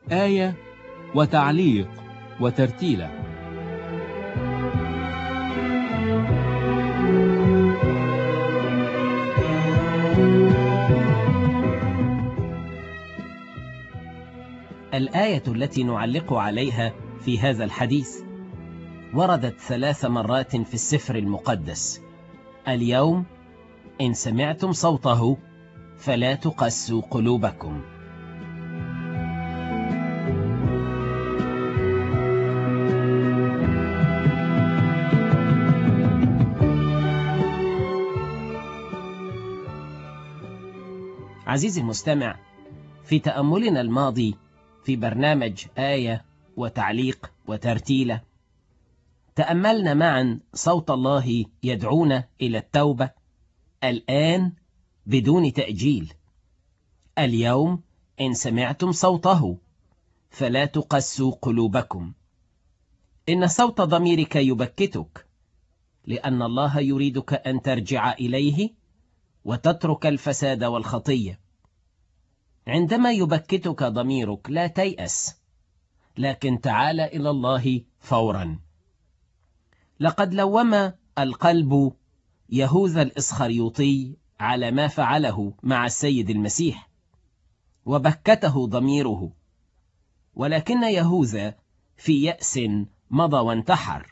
آية وتعليق وترتيلة. الآية التي نعلق عليها في هذا الحديث وردت 3 مرات في السفر المقدس. اليوم إن سمعتم صوته فلا تقسوا قلوبكم. عزيزي المستمع، في تأملنا الماضي في برنامج آية وتعليق وترتيلة تأملنا معا صوت الله يدعونا إلى التوبة الآن بدون تأجيل. اليوم إن سمعتم صوته فلا تقسوا قلوبكم. إن صوت ضميرك يبكتك، لأن الله يريدك أن ترجع إليه وتترك الفساد والخطية. عندما يبكتك ضميرك لا تيأس، لكن تعال إلى الله فورا. لقد لوم القلب يهوذا الإسخريوطي على ما فعله مع السيد المسيح، وبكته ضميره، ولكن يهوذا في يأس مضى وانتحر.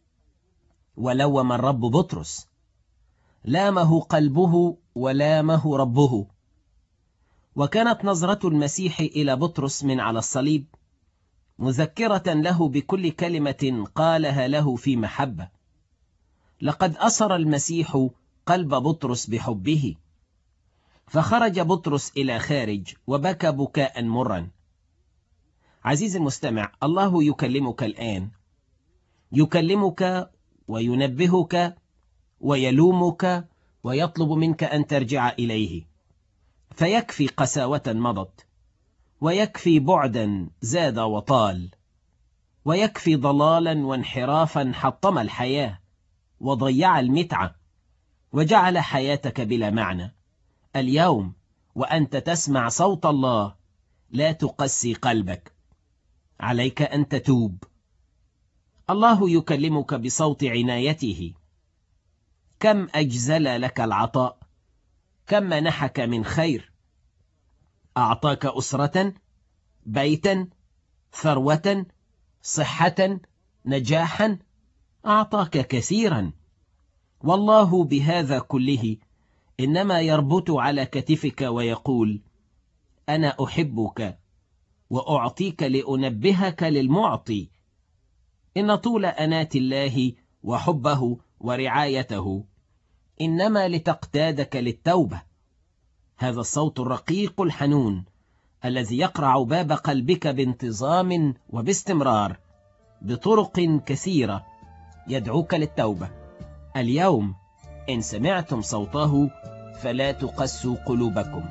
ولوم الرب بطرس، لامه قلبه ولامه ربه. وكانت نظرة المسيح إلى بطرس من على الصليب مذكرة له بكل كلمة قالها له في محبة. لقد أسر المسيح قلب بطرس بحبه، فخرج بطرس إلى خارج وبكى بكاء مرا. عزيزي المستمع، الله يكلمك الآن، يكلمك وينبهك ويلومك ويطلب منك أن ترجع إليه. فيكفي قساوة مضت، ويكفي بعدا زاد وطال، ويكفي ضلالا وانحرافا حطم الحياة وضيع المتعة وجعل حياتك بلا معنى. اليوم وأنت تسمع صوت الله لا تقسي قلبك، عليك أن تتوب. الله يكلمك بصوت عنايته. كم أجزل لك العطاء، كم منحك من خير. أعطاك أسرة، بيتا، ثروة، صحة، نجاحا. أعطاك كثيرا، والله بهذا كله إنما يربط على كتفك ويقول: أنا أحبك وأعطيك لأنبهك للمعطي. إن طول أنات الله وحبه ورعايته إنما لتقتادك للتوبة. هذا الصوت الرقيق الحنون الذي يقرع باب قلبك بانتظام وباستمرار بطرق كثيرة يدعوك للتوبة. اليوم إن سمعتم صوته فلا تقسوا قلوبكم.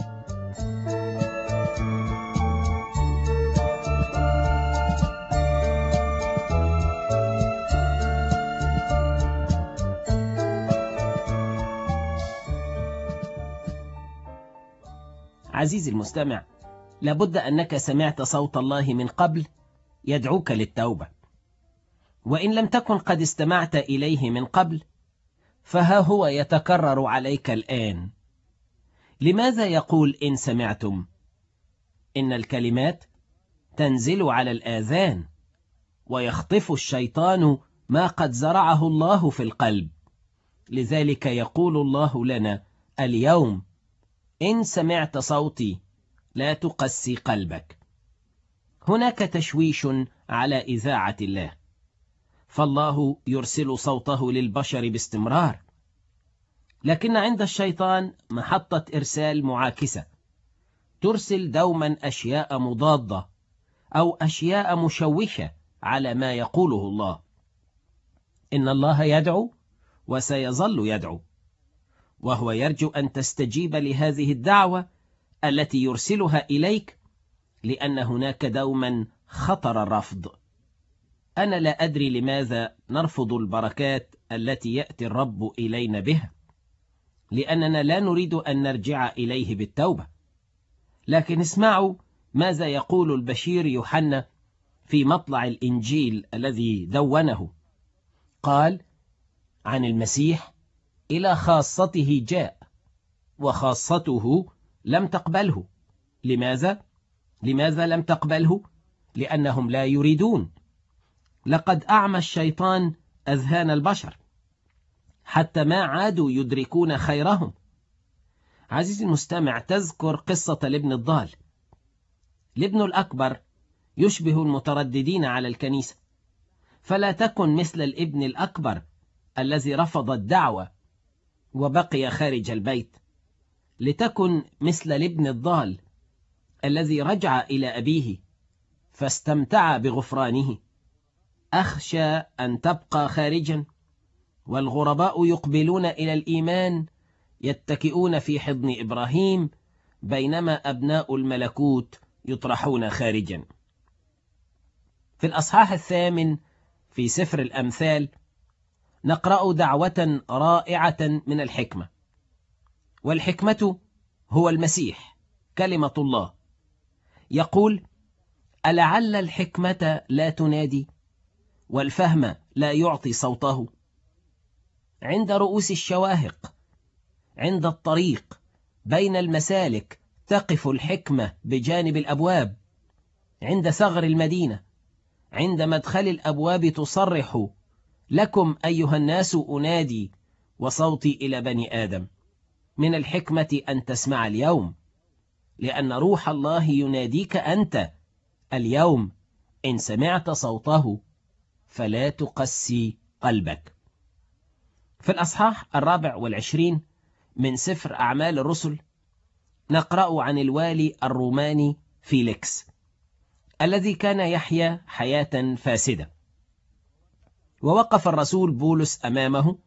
عزيزي المستمع، لابد أنك سمعت صوت الله من قبل يدعوك للتوبة، وإن لم تكن قد استمعت إليه من قبل فها هو يتكرر عليك الآن. لماذا يقول إن سمعتم؟ إن الكلمات تنزل على الآذان، ويخطف الشيطان ما قد زرعه الله في القلب. لذلك يقول الله لنا اليوم: إن سمعت صوتي لا تقسي قلبك. هناك تشويش على إذاعة الله، فالله يرسل صوته للبشر باستمرار، لكن عند الشيطان محطة إرسال معاكسة، ترسل دوما أشياء مضادة أو أشياء مشوشة على ما يقوله الله. إن الله يدعو وسيظل يدعو، وهو يرجو أن تستجيب لهذه الدعوة التي يرسلها إليك، لأن هناك دوما خطر الرفض. أنا لا أدري لماذا نرفض البركات التي يأتي الرب إلينا بها، لأننا لا نريد أن نرجع إليه بالتوبة. لكن اسمعوا ماذا يقول البشير يوحنا في مطلع الإنجيل الذي دونه. قال عن المسيح: إلى خاصته جاء وخاصته لم تقبله. لماذا؟ لماذا لم تقبله؟ لأنهم لا يريدون. لقد أعمى الشيطان أذهان البشر حتى ما عادوا يدركون خيرهم. عزيزي المستمع، تذكر قصة الابن الضال. الابن الأكبر يشبه المترددين على الكنيسة، فلا تكن مثل الابن الأكبر الذي رفض الدعوة وبقي خارج البيت، لتكن مثل الابن الضال الذي رجع إلى أبيه فاستمتع بغفرانه. أخشى أن تبقى خارجا والغرباء يقبلون إلى الإيمان يتكئون في حضن إبراهيم، بينما أبناء الملكوت يطرحون خارجا. في الأصحاح 8 في سفر الأمثال نقرأ دعوة رائعة من الحكمة. والحكمة هو المسيح كلمة الله. يقول: ألعل الحكمة لا تنادي والفهم لا يعطي صوته؟ عند رؤوس الشواهق، عند الطريق، بين المسالك تقف الحكمة بجانب الأبواب، عند ثغر المدينة، عند مدخل الأبواب تصرح: لكم أيها الناس أنادي وصوتي إلى بني آدم. من الحكمة أن تسمع اليوم، لأن روح الله يناديك أنت اليوم. إن سمعت صوته فلا تقسي قلبك. في الأصحاح 24 من سفر أعمال الرسل نقرأ عن الوالي الروماني فيليكس الذي كان يحيا حياة فاسدة. ووقف الرسول بولس أمامه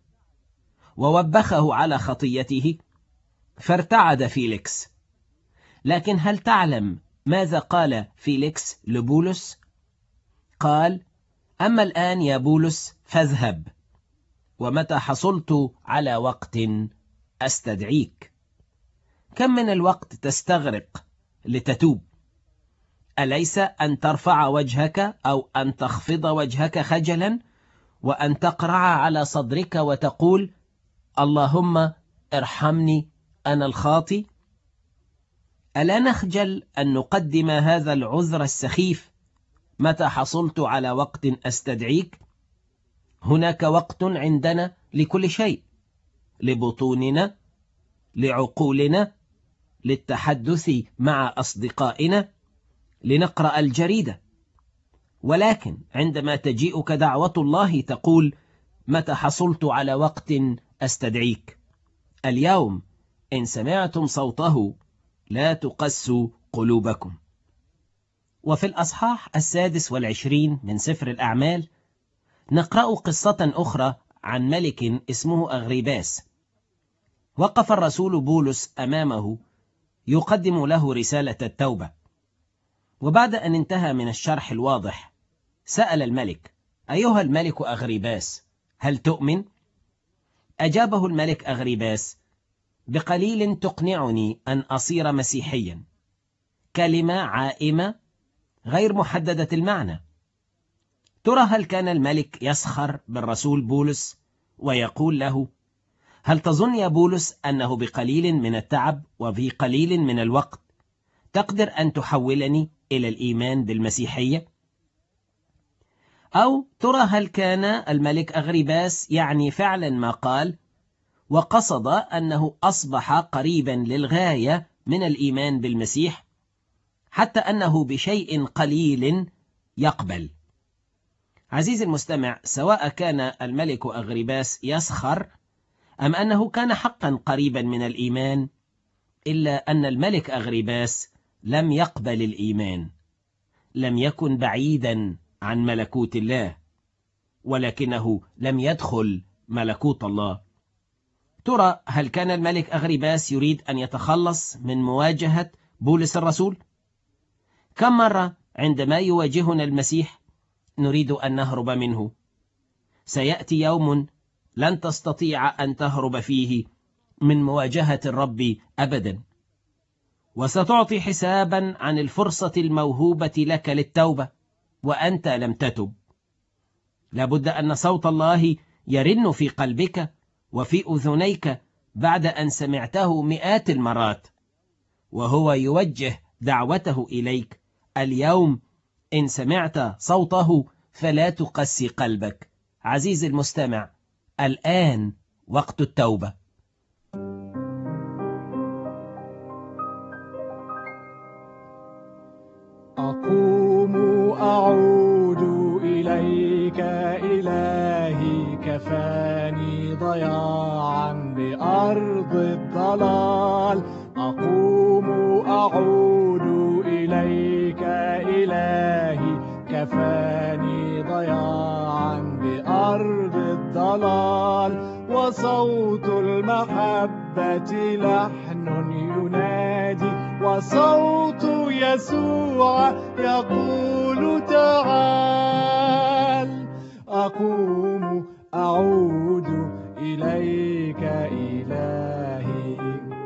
ووبخه على خطيته، فارتعد فيليكس. لكن هل تعلم ماذا قال فيليكس لبولس؟ قال: أما الآن يا بولس فاذهب، ومتى حصلت على وقت أستدعيك. كم من الوقت تستغرق لتتوب؟ أليس أن ترفع وجهك أو أن تخفض وجهك خجلا وأن تقرع على صدرك وتقول: اللهم ارحمني أنا الخاطي؟ ألا نخجل أن نقدم هذا العذر السخيف: متى حصلت على وقت أستدعيك؟ هناك وقت عندنا لكل شيء، لبطوننا، لعقولنا، للتحدث مع أصدقائنا، لنقرأ الجريدة. ولكن عندما تجيئك دعوة الله تقول: متى حصلت على وقت أستدعيك؟ اليوم إن سمعتم صوته لا تقسوا قلوبكم. وفي الأصحاح 26 من سفر الأعمال نقرأ قصة أخرى عن ملك اسمه أغريباس. وقف الرسول بولس أمامه يقدم له رسالة التوبة، وبعد أن انتهى من الشرح الواضح سأل الملك: أيها الملك أغريباس، هل تؤمن؟ أجابه الملك أغريباس: بقليل تقنعني أن أصير مسيحيا. كلمة عائمة غير محددة المعنى. ترى هل كان الملك يسخر بالرسول بولس ويقول له: هل تظن يا بولس أنه بقليل من التعب وفي قليل من الوقت تقدر أن تحولني إلى الإيمان بالمسيحية؟ أو ترى هل كان الملك أغريباس يعني فعلا ما قال، وقصد أنه أصبح قريبا للغاية من الإيمان بالمسيح، حتى أنه بشيء قليل يقبل؟ عزيزي المستمع، سواء كان الملك أغريباس يسخر أم أنه كان حقا قريبا من الإيمان، إلا أن الملك أغريباس لم يقبل الإيمان، لم يكن بعيدا عن ملكوت الله، ولكنه لم يدخل ملكوت الله. ترى هل كان الملك أغريباس يريد أن يتخلص من مواجهة بولس الرسول؟ كم مرة عندما يواجهنا المسيح نريد أن نهرب منه؟ سيأتي يوم لن تستطيع أن تهرب فيه من مواجهة الرب أبدا. وستعطي حسابا عن الفرصة الموهوبة لك للتوبة وأنت لم تتب. لابد أن صوت الله يرن في قلبك وفي أذنيك بعد أن سمعته مئات المرات، وهو يوجه دعوته إليك اليوم. إن سمعت صوته فلا تقسي قلبك. عزيزي المستمع، الآن وقت التوبة. أقوم أعود إليك إلهي، كفاني ضياعا بأرض الضلال. أقوم أعود إليك إلهي، كفاني ضياعا بأرض الضلال. وصوت المحبة لحن ينادي، وصوت يسوع يقول تعال. أقوم أعود إليك إلهي.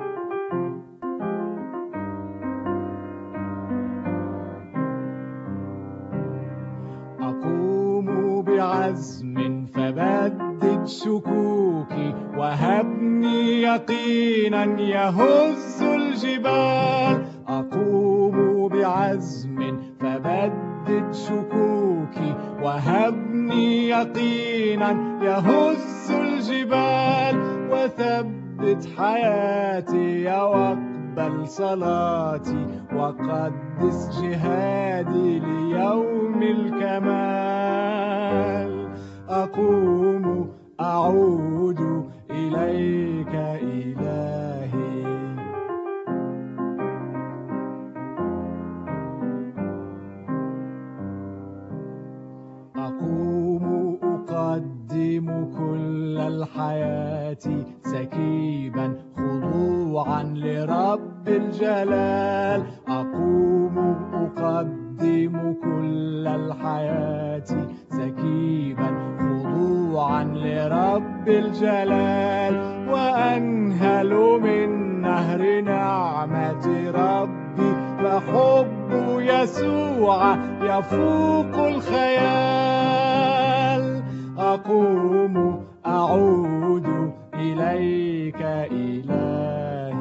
أقوم بعزم فبدد شكوكي، وهبني يقينا يهز الجبال. أقوم بعزم فبدد شكوكي، وهبني يقينا يهز الجبال. وثبت حياتي واقبل صلاتي، وقدس جهادي ليوم الكمال. أقوم أعود إليك إلهي. أقوم أقدم كل الحياة سكيبا خضوعا لرب الجلال. أقوم أقدم كل الحياة سكيبا خضوعا لرب الجلال. وأنهل من نهر نعمة ربي، فحب يسوع يفوق الخيال. أقوم أعود إليك إلهي.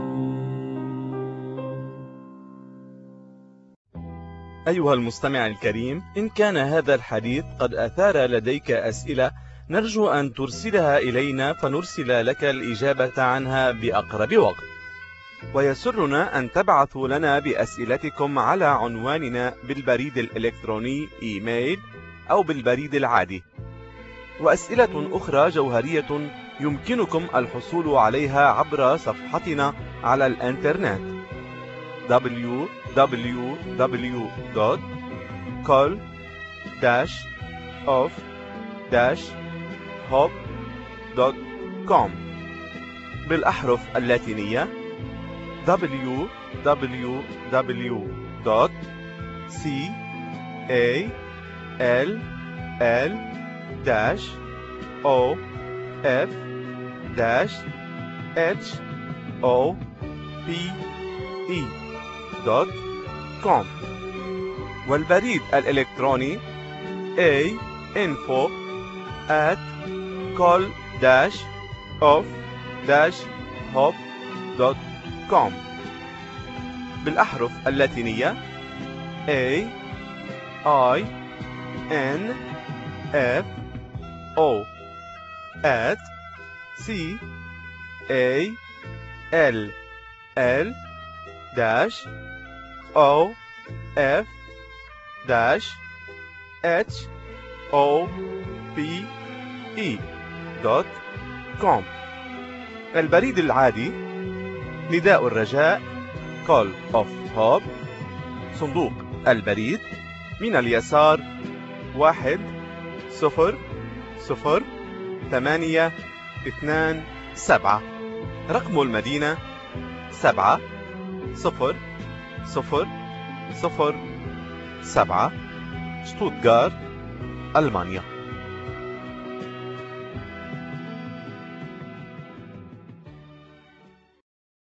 أيها المستمع الكريم، إن كان هذا الحديث قد أثار لديك أسئلة، نرجو أن ترسلها إلينا فنرسل لك الإجابة عنها بأقرب وقت. ويسرنا أن تبعثوا لنا بأسئلتكم على عنواننا بالبريد الإلكتروني إيميل أو بالبريد العادي. وأسئلة أخرى جوهرية يمكنكم الحصول عليها عبر صفحتنا على الإنترنت www.call-of-hope.com بالأحرف اللاتينية www.call-of-hope.com والبريد الإلكتروني info@call-of-hope.com بالأحرف اللاتينية CALL-OFF-CALL-OFF-OPE.com البريد العادي نداء الرجاء Call of Hope، صندوق البريد من اليسار 1002827. رقم المدينة 70007، شتوتغارت، ألمانيا.